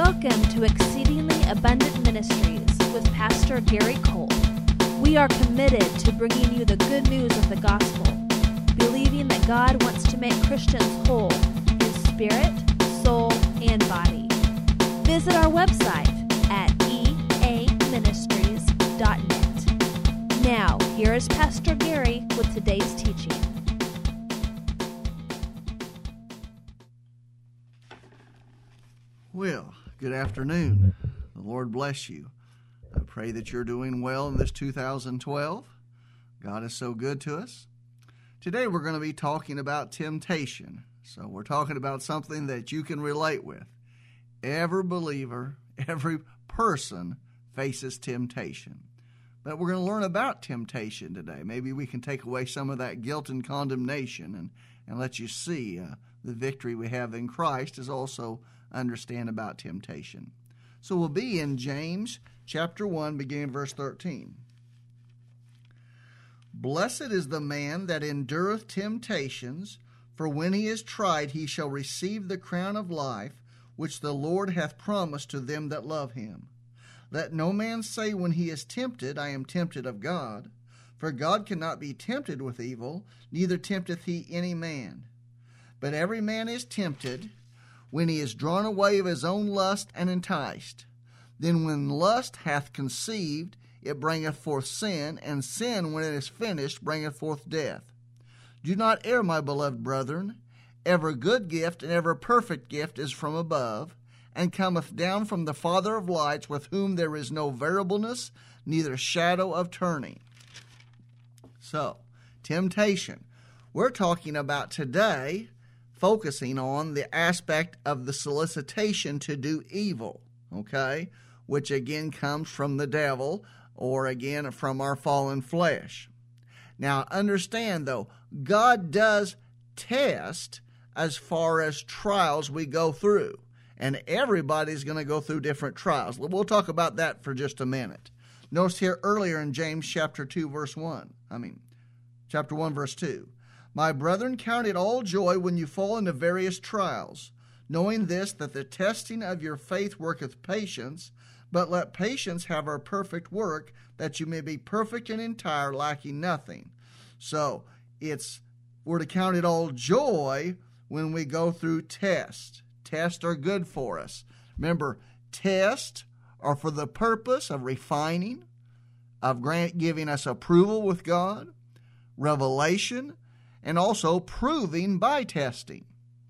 Welcome to Exceedingly Abundant Ministries with Pastor Gary Cole. We are committed to bringing you the good news of the gospel, believing that God wants to make Christians whole in spirit, soul, and body. Visit our website at eaministries.net. Now, here is Pastor Gary with today's teaching. Well, good afternoon. The Lord bless you. I pray that you're doing well in this 2012. God is so good to us. Today we're going to be talking about temptation. So we're talking about something that you can relate with. Every believer, every person faces temptation. But we're going to learn about temptation today. Maybe we can take away some of that guilt and condemnation and let you see the victory we have in Christ is also understand about temptation. So we'll be in James chapter 1, beginning verse 13. Blessed is the man that endureth temptations, for when he is tried he shall receive the crown of life, which the Lord hath promised to them that love him. Let no man say when he is tempted, I am tempted of God. For God cannot be tempted with evil, neither tempteth he any man. But every man is tempted when he is drawn away of his own lust and enticed. Then when lust hath conceived, it bringeth forth sin, and sin, when it is finished, bringeth forth death. Do not err, my beloved brethren. Every good gift and every perfect gift is from above, and cometh down from the Father of lights, with whom there is no variableness, neither shadow of turning. So, temptation. We're talking about today focusing on the aspect of the solicitation to do evil, okay, which again comes from the devil or again from our fallen flesh. Now understand though, God does test as far as trials we go through, and everybody's going to go through different trials. We'll talk about that for just a minute. Notice here earlier in James chapter 1 verse 2. My brethren, count it all joy when you fall into various trials, knowing this, that the testing of your faith worketh patience, but let patience have her perfect work, that you may be perfect and entire, lacking nothing. So, we're to count it all joy when we go through tests. Tests are good for us. Remember, tests are for the purpose of refining, of giving us approval with God, revelation, and also proving by testing.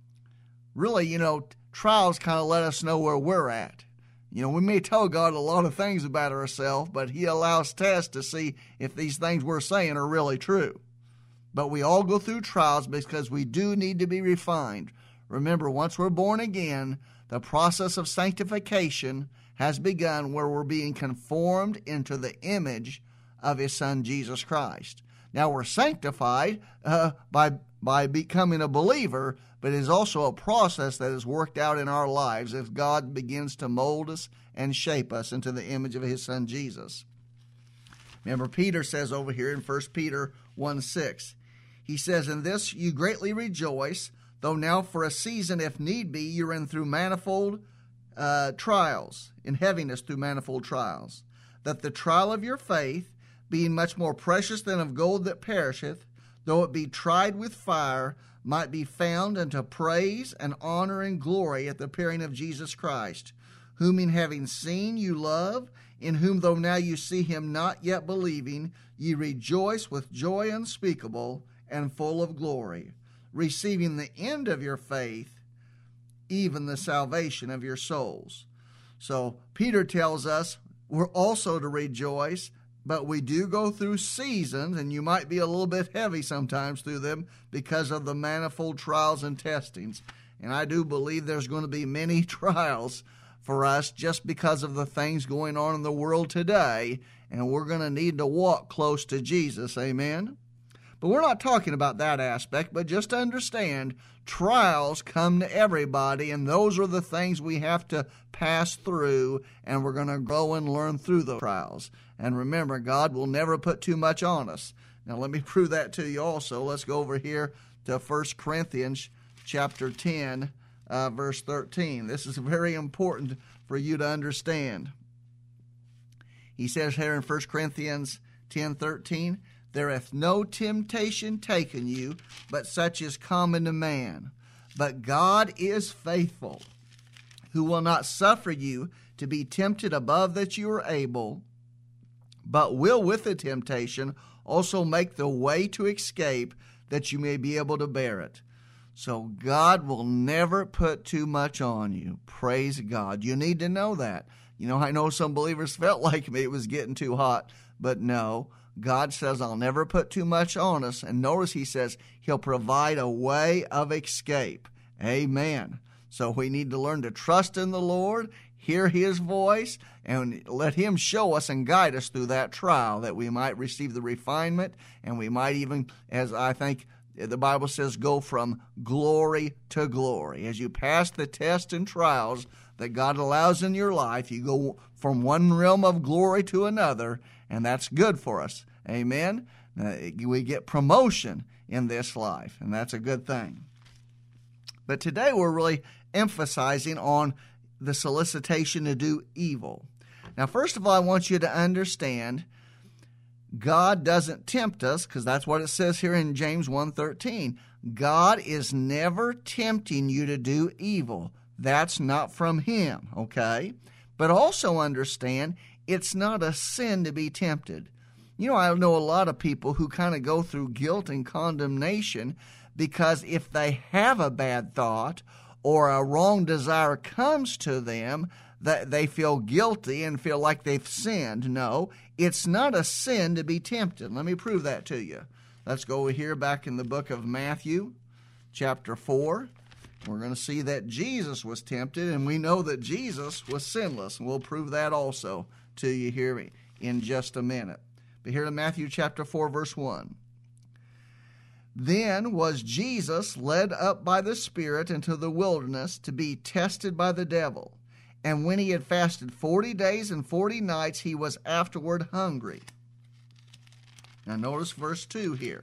Really, trials kind of let us know where we're at. We may tell God a lot of things about ourselves, but He allows tests to see if these things we're saying are really true. But we all go through trials because we do need to be refined. Remember, once we're born again, the process of sanctification has begun, where we're being conformed into the image of His Son, Jesus Christ. Now, we're sanctified by becoming a believer, but it is also a process that is worked out in our lives as God begins to mold us and shape us into the image of His Son, Jesus. Remember, Peter says over here in 1 Peter 1:6, he says, in this you greatly rejoice, though now for a season, if need be, you're in through manifold trials, in heaviness through manifold trials, that the trial of your faith, being much more precious than of gold that perisheth, though it be tried with fire, might be found unto praise and honor and glory at the appearing of Jesus Christ, whom in having seen you love, in whom though now you see him not yet believing, ye rejoice with joy unspeakable and full of glory, receiving the end of your faith, even the salvation of your souls. So Peter tells us we're also to rejoice, but we do go through seasons, and you might be a little bit heavy sometimes through them because of the manifold trials and testings. And I do believe there's going to be many trials for us just because of the things going on in the world today, and we're going to need to walk close to Jesus. Amen? But we're not talking about that aspect, but just to understand, trials come to everybody, and those are the things we have to pass through, and we're going to grow and learn through those trials. And remember, God will never put too much on us. Now, let me prove that to you also. Let's go over here to 1 Corinthians chapter 10, verse 13. This is very important for you to understand. He says here in 1 Corinthians 10:13, there hath no temptation taken you, but such is common to man. But God is faithful, who will not suffer you to be tempted above that you are able, but will with the temptation also make the way to escape, that you may be able to bear it. So God will never put too much on you. Praise God. You need to know that. You know, I know some believers felt like me, it was getting too hot, but no. God says, I'll never put too much on us. And notice he says he'll provide a way of escape. Amen. So we need to learn to trust in the Lord, hear his voice, and let him show us and guide us through that trial, that we might receive the refinement, and we might even, as I think the Bible says, go from glory to glory. As you pass the tests and trials that God allows in your life, you go from one realm of glory to another, and that's good for us. Amen? We get promotion in this life, and that's a good thing. But today we're really emphasizing on the solicitation to do evil. Now, first of all, I want you to understand God doesn't tempt us, because that's what it says here in James 1:13. God is never tempting you to do evil. That's not from him, okay? But also understand it's not a sin to be tempted. You know, I know a lot of people who kind of go through guilt and condemnation because if they have a bad thought or a wrong desire comes to them, that they feel guilty and feel like they've sinned. No, it's not a sin to be tempted. Let me prove that to you. Let's go over here back in the book of Matthew, chapter 4. We're going to see that Jesus was tempted, and we know that Jesus was sinless. And we'll prove that also to you here in just a minute. But here in Matthew chapter 4, verse 1. Then was Jesus led up by the Spirit into the wilderness to be tested by the devil. And when he had fasted 40 days and 40 nights, he was afterward hungry. Now notice verse 2 here.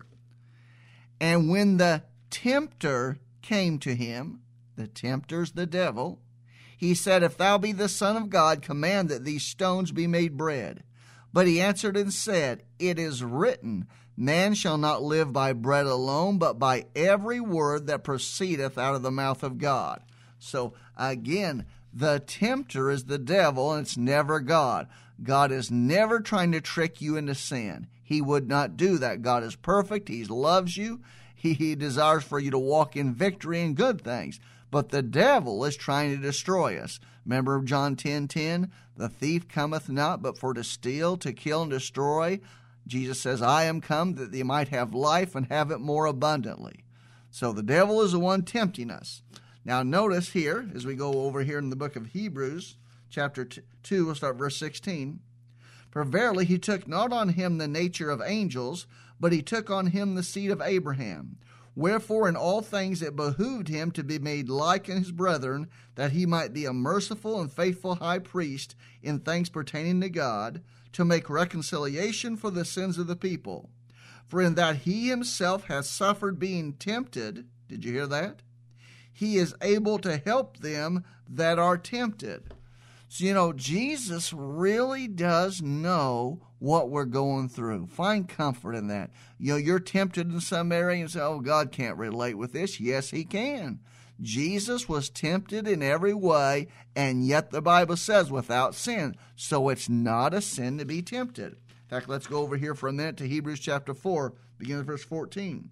And when the tempter came to him, the tempter's the devil, he said, If thou be the Son of God, command that these stones be made bread. But he answered and said, It is written, Man shall not live by bread alone, but by every word that proceedeth out of the mouth of God. So again, the tempter is the devil, and it's never God. God is never trying to trick you into sin. He would not do that. God is perfect. He loves you. He desires for you to walk in victory and good things. But the devil is trying to destroy us. Remember John 10:10? The thief cometh not but for to steal, to kill, and destroy. Jesus says, I am come that they might have life and have it more abundantly. So the devil is the one tempting us. Now notice here, as we go over here in the book of Hebrews, chapter 2, we'll start verse 16. For verily he took not on him the nature of angels, but he took on him the seed of Abraham. Wherefore in all things it behooved him to be made like his brethren, that he might be a merciful and faithful high priest in things pertaining to God, to make reconciliation for the sins of the people. For in that he himself has suffered being tempted, did you hear that? He is able to help them that are tempted. So, you know, Jesus really does know what we're going through. Find comfort in that. You know, you're tempted in some area and say, oh, God can't relate with this. Yes, he can. Jesus was tempted in every way, and yet the Bible says without sin. So it's not a sin to be tempted. In fact, let's go over here for a minute to Hebrews chapter 4, beginning with verse 14.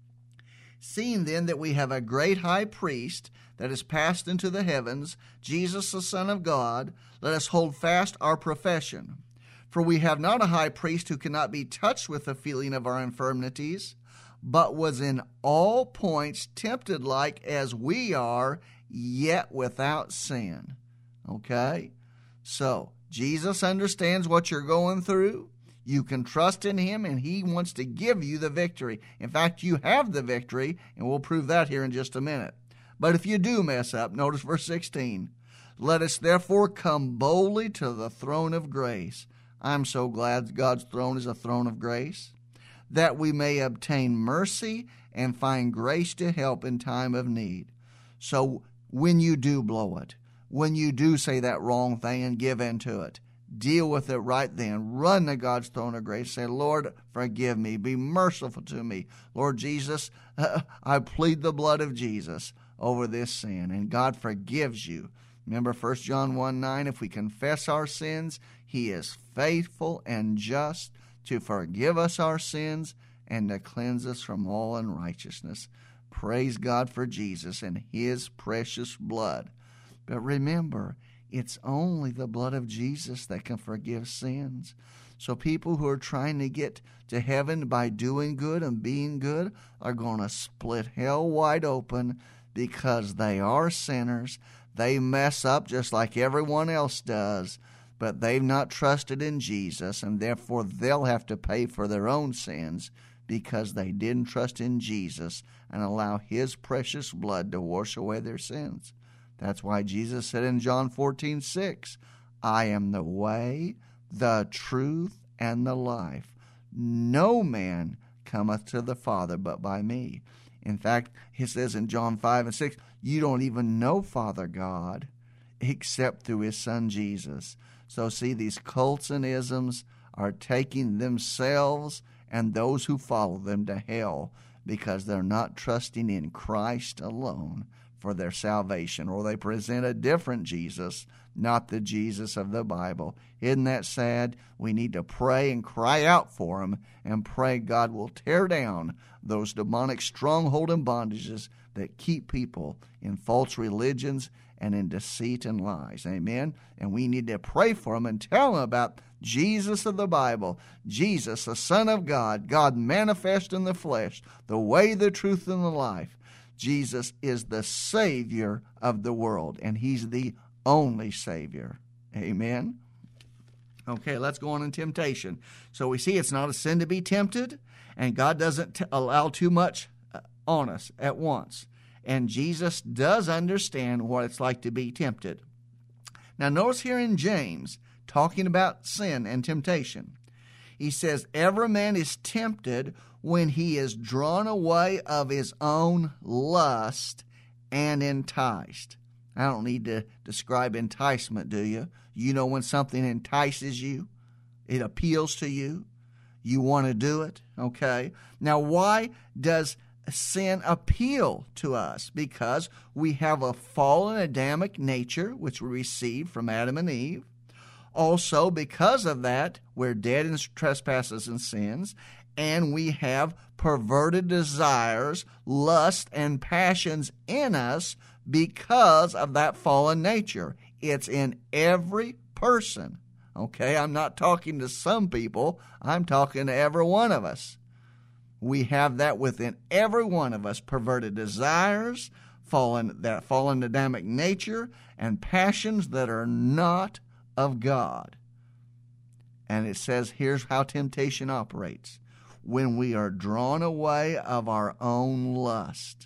Seeing then that we have a great high priest that is passed into the heavens, Jesus the Son of God, let us hold fast our profession. For we have not a high priest who cannot be touched with the feeling of our infirmities, but was in all points tempted like as we are, yet without sin. Okay? So, Jesus understands what you're going through. You can trust in him, and he wants to give you the victory. In fact, you have the victory, and we'll prove that here in just a minute. But if you do mess up, notice verse 16. Let us therefore come boldly to the throne of grace. I'm so glad God's throne is a throne of grace, that we may obtain mercy and find grace to help in time of need. So when you do blow it, when you do say that wrong thing and give in to it. Deal with it right then. Run to God's throne of grace. Say, Lord, forgive me. Be merciful to me. Lord Jesus, I plead the blood of Jesus over this sin, and God forgives you. Remember 1 John 1:9, if we confess our sins, He is faithful and just to forgive us our sins and to cleanse us from all unrighteousness. Praise God for Jesus and His precious blood. But remember, it's only the blood of Jesus that can forgive sins. So people who are trying to get to heaven by doing good and being good are going to split hell wide open because they are sinners. They mess up just like everyone else does, but they've not trusted in Jesus, and therefore they'll have to pay for their own sins because they didn't trust in Jesus and allow His precious blood to wash away their sins. That's why Jesus said in John 14:6, I am the way, the truth, and the life. No man cometh to the Father but by me. In fact, He says in John 5:6, you don't even know Father God except through His Son Jesus. So see, these cults and isms are taking themselves and those who follow them to hell because they're not trusting in Christ alone for their salvation, or they present a different Jesus, not the Jesus of the Bible. Isn't that sad? We need to pray and cry out for them and pray God will tear down those demonic stronghold and bondages that keep people in false religions and in deceit and lies. Amen? And we need to pray for them and tell them about Jesus of the Bible, Jesus, the Son of God, God manifest in the flesh, the way, the truth, and the life. Jesus is the Savior of the world, and He's the only Savior. Amen? Okay, let's go on in temptation. So we see it's not a sin to be tempted, and God doesn't allow too much on us at once. And Jesus does understand what it's like to be tempted. Now notice here in James, talking about sin and temptation, he says, every man is tempted when he is drawn away of his own lust and enticed. I don't need to describe enticement, do you? You know when something entices you, it appeals to you, you want to do it, okay? Now, why does sin appeal to us? Because we have a fallen Adamic nature, which we received from Adam and Eve. Also, because of that, we're dead in trespasses and sins, and we have perverted desires, lust, and passions in us because of that fallen nature. It's in every person. Okay, I'm not talking to some people. I'm talking to every one of us. We have that within every one of us, perverted desires, that fallen Adamic nature, and passions that are not of God. And it says, here's how temptation operates. When we are drawn away of our own lust.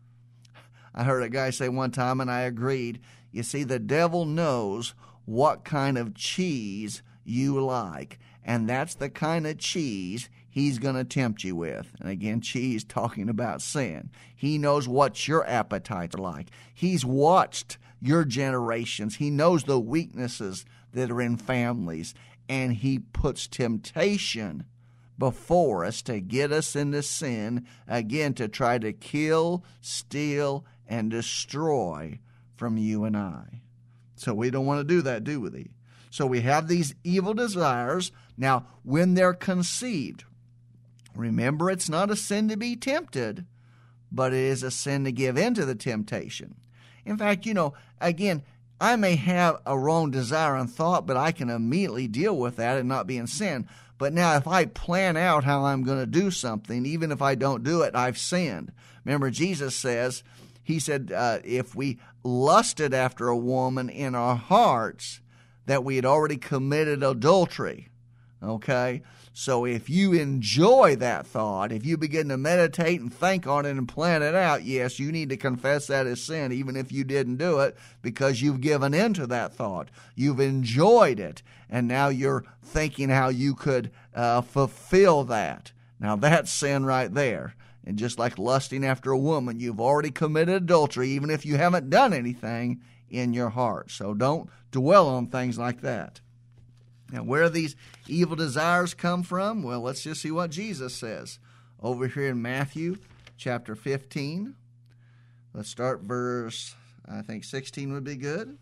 I heard a guy say one time, and I agreed, you see, the devil knows what kind of cheese you like, and that's the kind of cheese he's going to tempt you with. And again, cheese talking about sin. He knows what your appetites are like. He's watched your generations. He knows the weaknesses that are in families, and he puts temptation before us to get us into sin, again, to try to kill, steal, and destroy from you and I. So we don't want to do that, do we? So we have these evil desires. Now, when they're conceived, remember, it's not a sin to be tempted, but it is a sin to give in to the temptation. In fact, again, I may have a wrong desire and thought, but I can immediately deal with that and not be in sin. But now if I plan out how I'm going to do something, even if I don't do it, I've sinned. Remember, Jesus says, He said, if we lusted after a woman in our hearts, that we had already committed adultery. Okay? So if you enjoy that thought, if you begin to meditate and think on it and plan it out, yes, you need to confess that as sin, even if you didn't do it, because you've given into that thought. You've enjoyed it, and now you're thinking how you could fulfill that. Now that's sin right there. And just like lusting after a woman, you've already committed adultery, even if you haven't done anything in your heart. So don't dwell on things like that. Now, where these evil desires come from? Well, let's just see what Jesus says. Over here in Matthew chapter 15. Let's start verse, 16 would be good.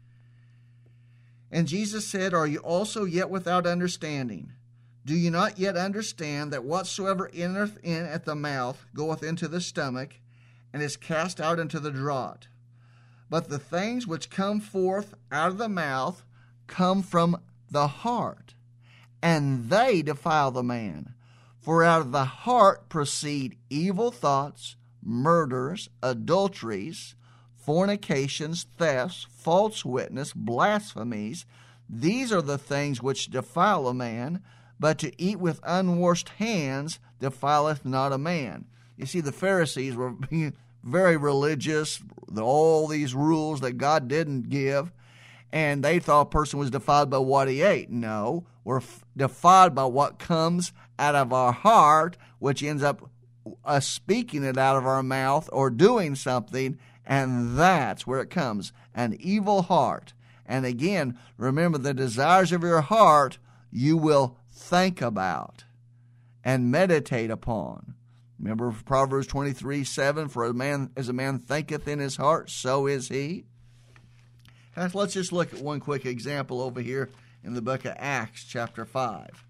And Jesus said, Are you also yet without understanding? Do you not yet understand that whatsoever entereth in at the mouth goeth into the stomach, and is cast out into the draught? But the things which come forth out of the mouth come from the heart, and they defile the man. For out of the heart proceed evil thoughts, murders, adulteries, fornications, thefts, false witness, blasphemies. These are the things which defile a man, but to eat with unwashed hands defileth not a man. You see, the Pharisees were being very religious, all these rules that God didn't give, and they thought a person was defiled by what he ate. No, we're defiled by what comes out of our heart, which ends up us speaking it out of our mouth or doing something, and that's where it comes, an evil heart. And again, remember, the desires of your heart you will think about and meditate upon. Remember Proverbs 23:7, for as a man thinketh in his heart, so is he. And let's just look at one quick example over here in the book of Acts chapter 5.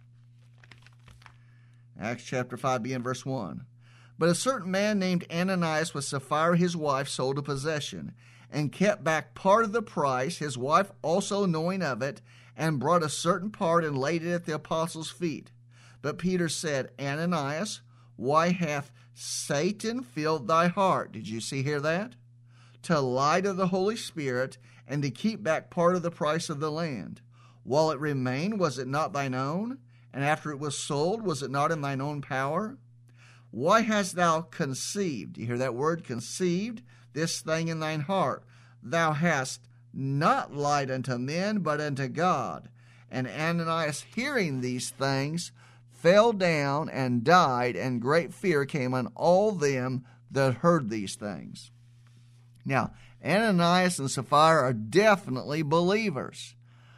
Acts chapter 5, beginning verse 1. But a certain man named Ananias with Sapphira his wife sold a possession, and kept back part of the price, his wife also knowing of it, and brought a certain part and laid it at the apostles' feet. But Peter said, Ananias, why hath Satan filled thy heart? Did you hear that? To lie to the Holy Spirit, and to keep back part of the price of the land. While it remained, was it not thine own? And after it was sold, was it not in thine own power? Why hast thou conceived? You hear that word, conceived? This thing in thine heart. Thou hast not lied unto men, but unto God. And Ananias, hearing these things, fell down and died, and great fear came on all them that heard these things. Now, Ananias and Sapphira are definitely believers,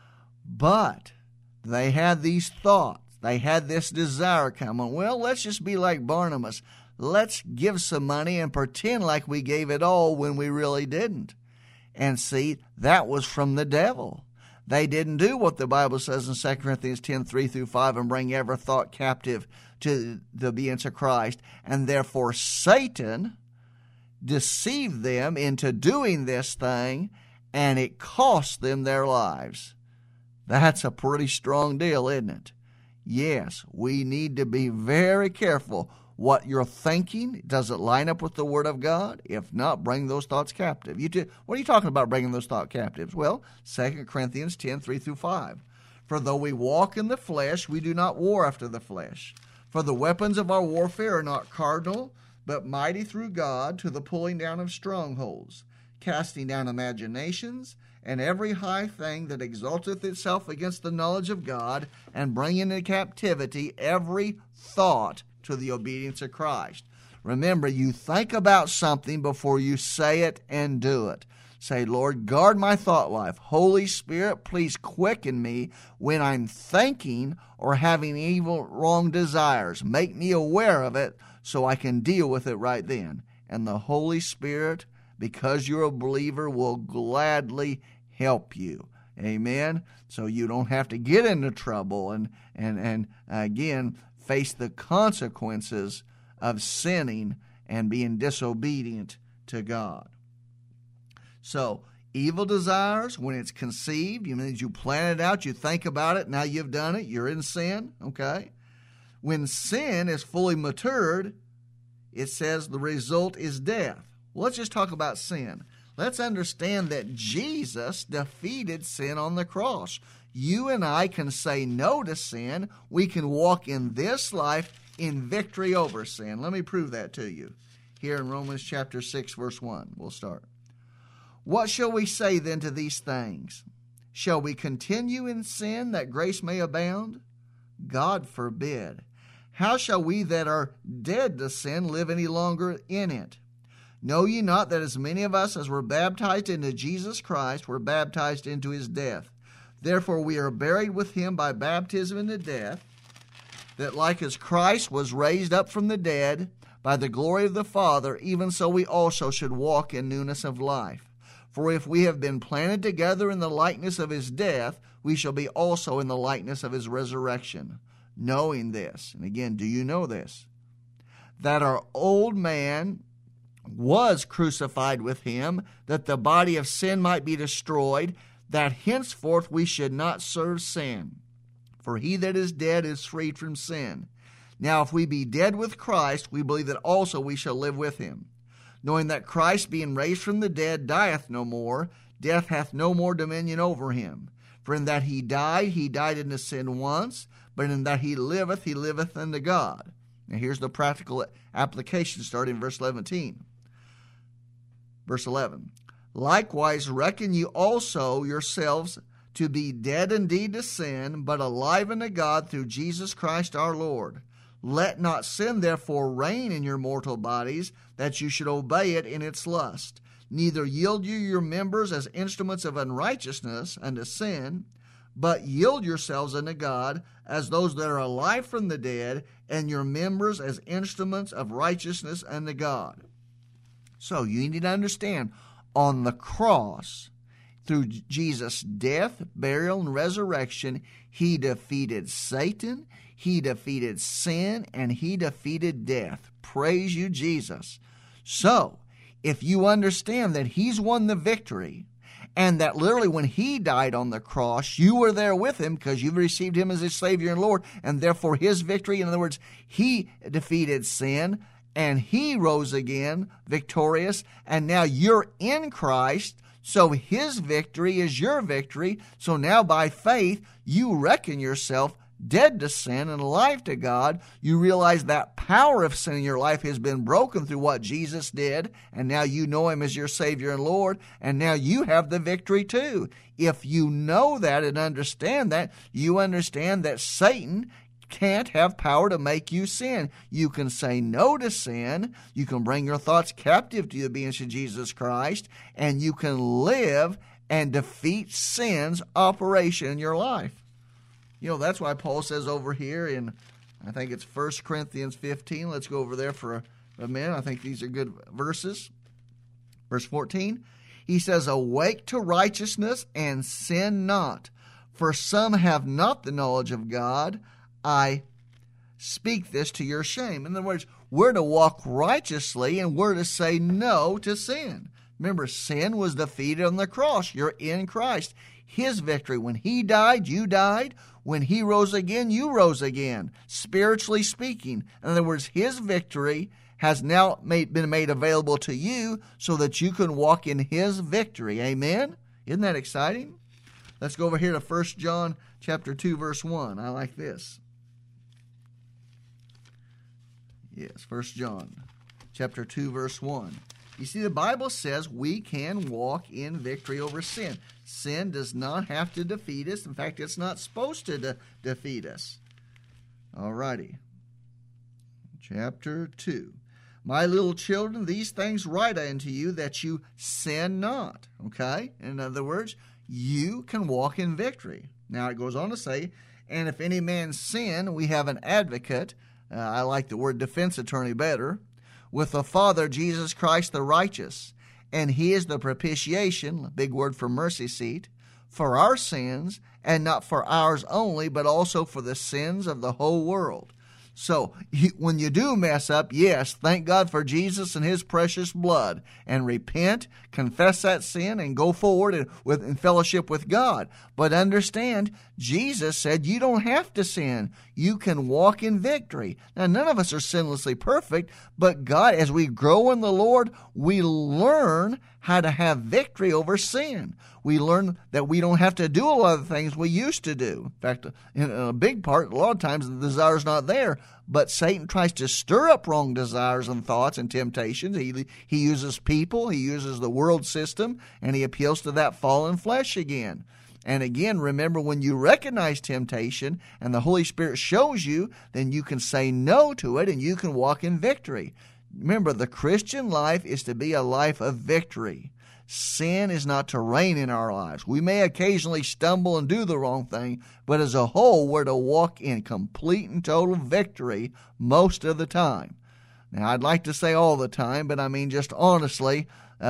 but they had these thoughts. They had this desire coming. Well, let's just be like Barnabas. Let's give some money and pretend like we gave it all when we really didn't. And see, that was from the devil. They didn't do what the Bible says in 2 Corinthians 10:3-5, and bring every thought captive to the obedience of Christ. And therefore Satan deceived them into doing this thing, and it cost them their lives. That's a pretty strong deal, isn't it? Yes, we need to be very careful what you're thinking. Does it line up with the Word of God? If not, bring those thoughts captive. What are you talking about, bringing those thoughts captives? Well, 2 Corinthians 10:3-5. For though we walk in the flesh, we do not war after the flesh. For the weapons of our warfare are not carnal, but mighty through God to the pulling down of strongholds, casting down imaginations, and every high thing that exalteth itself against the knowledge of God, and bringing into captivity every thought to the obedience of Christ. Remember, you think about something before you say it and do it. Say, Lord, guard my thought life. Holy Spirit, please quicken me when I'm thinking or having evil, wrong desires. Make me aware of it so I can deal with it right then. And the Holy Spirit, because you're a believer, will gladly help you. Amen? So you don't have to get into trouble and again, face the consequences of sinning and being disobedient to God. So, evil desires, when it's conceived, you plan it out, you think about it, now you've done it, you're in sin, okay? When sin is fully matured, it says the result is death. Well, let's just talk about sin. Let's understand that Jesus defeated sin on the cross. You and I can say no to sin. We can walk in this life in victory over sin. Let me prove that to you. Here in Romans chapter 6, verse 1, we'll start. What shall we say then to these things? Shall we continue in sin that grace may abound? God forbid. how shall we that are dead to sin live any longer in it? Know ye not that as many of us as were baptized into Jesus Christ were baptized into his death? Therefore we are buried with him by baptism into death, that like as Christ was raised up from the dead by the glory of the Father, even so we also should walk in newness of life. For if we have been planted together in the likeness of his death, we shall be also in the likeness of his resurrection. Knowing this, and again, do you know this? That our old man was crucified with him, that the body of sin might be destroyed, that henceforth we should not serve sin. For he that is dead is freed from sin. Now if we be dead with Christ, we believe that also we shall live with him. Knowing that Christ, being raised from the dead, dieth no more, death hath no more dominion over him. For in that he died into sin once, but in that he liveth unto God. Now here's the practical application starting in verse 11. Verse 11. Likewise reckon you also yourselves to be dead indeed to sin, but alive unto God through Jesus Christ our Lord. Let not sin therefore reign in your mortal bodies, that you should obey it in its lust. Neither yield you your members as instruments of unrighteousness unto sin, but yield yourselves unto God as those that are alive from the dead, and your members as instruments of righteousness unto God. So you need to understand, on the cross, through Jesus' death, burial, and resurrection, he defeated Satan, he defeated sin, and he defeated death. Praise you, Jesus. So, if you understand that he's won the victory, and that literally when he died on the cross, you were there with him because you've received him as his Savior and Lord, and therefore his victory, in other words, he defeated sin, and he rose again victorious, and now you're in Christ, so his victory is your victory. So now by faith, you reckon yourself dead to sin and alive to God. You realize that power of sin in your life has been broken through what Jesus did, and now you know him as your Savior and Lord, and now you have the victory too. If you know that and understand that, you understand that Satan can't have power to make you sin. You can say no to sin. You can bring your thoughts captive to the obedience of Jesus Christ, and you can live and defeat sin's operation in your life. You know, that's why Paul says over here in, I think it's 1 Corinthians 15. Let's go over there for a minute. I think these are good verses. Verse 14, he says, awake to righteousness and sin not, for some have not the knowledge of God. I speak this to your shame. In other words, we're to walk righteously and we're to say no to sin. Remember, sin was defeated on the cross. You're in Christ. His victory. When he died, you died. When he rose again, you rose again, spiritually speaking. In other words, his victory has now been made available to you so that you can walk in his victory. Amen? Isn't that exciting? Let's go over here to 1 John chapter 2, verse 1. I like this. Yes, 1 John chapter 2, verse 1. You see, the Bible says we can walk in victory over sin. Sin does not have to defeat us. In fact, it's not supposed to defeat us. All righty. Chapter 2. My little children, these things write I unto you, that you sin not. Okay? In other words, you can walk in victory. Now it goes on to say, and if any man sin, we have an advocate. I like the word defense attorney better. With the Father, Jesus Christ the righteous. And he is the propitiation, a big word for mercy seat, for our sins, and not for ours only, but also for the sins of the whole world. So when you do mess up, yes, thank God for Jesus and his precious blood, and repent, confess that sin, and go forward in fellowship with God. But understand, Jesus said you don't have to sin. You can walk in victory. Now, none of us are sinlessly perfect, but God, as we grow in the Lord, we learn how to have victory over sin. We learn that we don't have to do a lot of the things we used to do. In fact, in a big part, a lot of times the desire's not there, but Satan tries to stir up wrong desires and thoughts and temptations. He uses people, he uses the world system, and he appeals to that fallen flesh again. And again, remember, when you recognize temptation and the Holy Spirit shows you, then you can say no to it and you can walk in victory. Remember, the Christian life is to be a life of victory. Sin is not to reign in our lives. We may occasionally stumble and do the wrong thing, but as a whole, we're to walk in complete and total victory most of the time. Now, I'd like to say all the time, but I mean just honestly,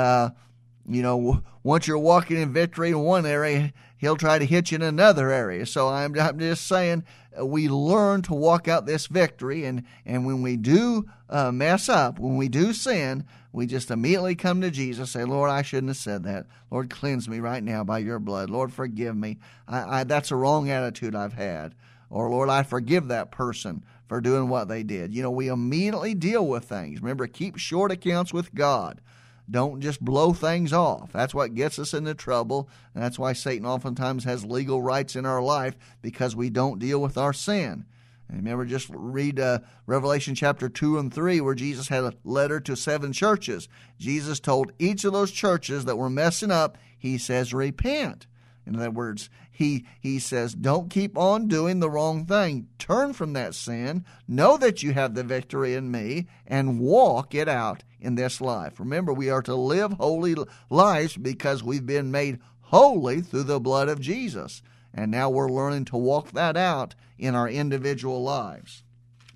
once you're walking in victory in one area, he'll try to hit you in another area. So I'm just saying we learn to walk out this victory, and when we do mess up, when we do sin, we just immediately come to Jesus, say, Lord, I shouldn't have said that. Lord, cleanse me right now by your blood. Lord, forgive me. That's a wrong attitude I've had. Or, Lord, I forgive that person for doing what they did. We immediately deal with things. Remember, keep short accounts with God. Don't just blow things off. That's what gets us into trouble. And that's why Satan oftentimes has legal rights in our life, because we don't deal with our sin. And remember, just read Revelation chapter 2 and 3, where Jesus had a letter to 7 churches. Jesus told each of those churches that were messing up, he says, repent. In other words, he says, don't keep on doing the wrong thing. Turn from that sin. Know that you have the victory in me, and walk it out in this life. Remember, we are to live holy lives because we've been made holy through the blood of Jesus. And now we're learning to walk that out in our individual lives.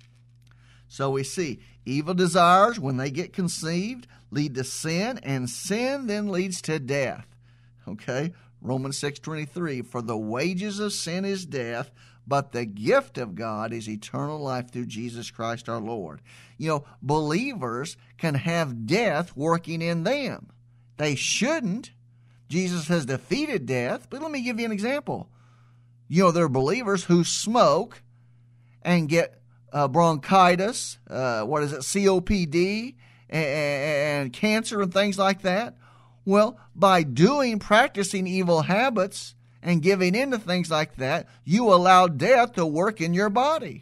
So we see evil desires, when they get conceived, lead to sin, and sin then leads to death. Okay? Romans 6:23, for the wages of sin is death, but the gift of God is eternal life through Jesus Christ our Lord. Believers can have death working in them. They shouldn't. Jesus has defeated death, but let me give you an example. There are believers who smoke and get bronchitis, COPD, and cancer and things like that. Well, by practicing evil habits and giving into things like that, you allow death to work in your body.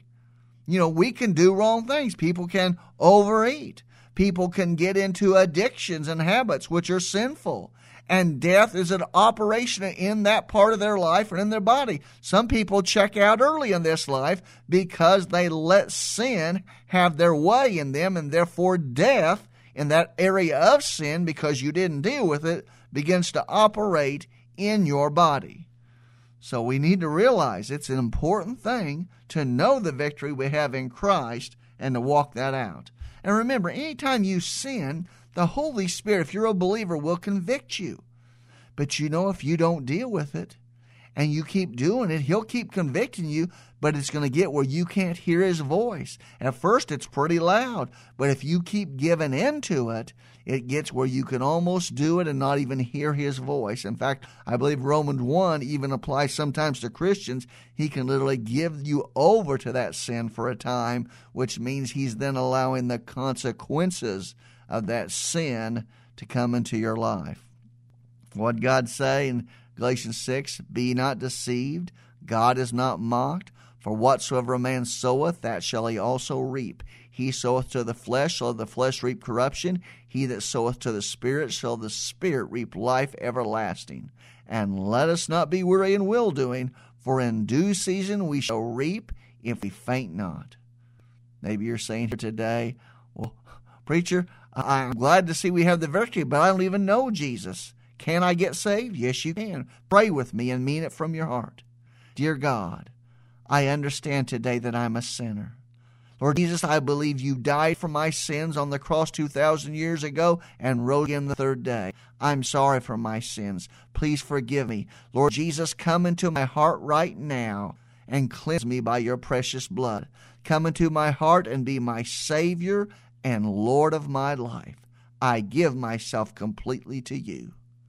We can do wrong things. People can overeat. People can get into addictions and habits which are sinful. And death is an operation in that part of their life and in their body. Some people check out early in this life because they let sin have their way in them, and therefore death in that area of sin, because you didn't deal with it, begins to operate in your body. So we need to realize it's an important thing to know the victory we have in Christ and to walk that out. And remember, anytime you sin, the Holy Spirit, if you're a believer, will convict you. But if you don't deal with it and you keep doing it, he'll keep convicting you, but it's going to get where you can't hear his voice. At first, it's pretty loud, but if you keep giving into it, it gets where you can almost do it and not even hear his voice. In fact, I believe Romans 1 even applies sometimes to Christians. He can literally give you over to that sin for a time, which means he's then allowing the consequences of that sin to come into your life. What did God say in Galatians 6? Be not deceived, God is not mocked. For whatsoever a man soweth, that shall he also reap. He soweth to the flesh, shall the flesh reap corruption. He that soweth to the Spirit, shall the Spirit reap life everlasting. And let us not be weary in well-doing, for in due season we shall reap if we faint not. Maybe you're saying here today, well, preacher, I'm glad to see we have the victory, but I don't even know Jesus. Can I get saved? Yes, you can. Pray with me and mean it from your heart. Dear God, I understand today that I'm a sinner. Lord Jesus, I believe you died for my sins on the cross 2,000 years ago and rose again the third day. I'm sorry for my sins. Please forgive me. Lord Jesus, come into my heart right now and cleanse me by your precious blood. Come into my heart and be my Savior and Lord of my life. I give myself completely to you.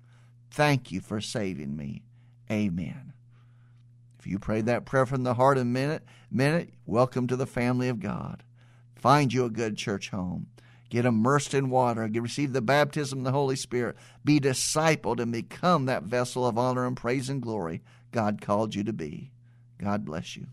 Thank you for saving me. Amen. If you prayed that prayer from the heart in a minute, welcome to the family of God. Find you a good church home. Get immersed in water. Receive the baptism of the Holy Spirit. Be discipled and become that vessel of honor and praise and glory God called you to be. God bless you.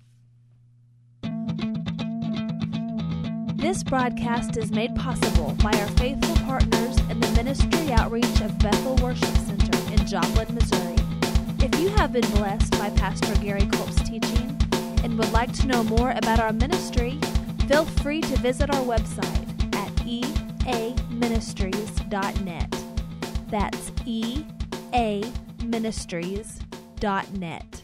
This broadcast is made possible by our faithful partners in the ministry outreach of Bethel Worship Center in Joplin, Missouri. If you have been blessed by Pastor Gary Culp's teaching and would like to know more about our ministry, feel free to visit our website at eaministries.net. That's eaministries.net.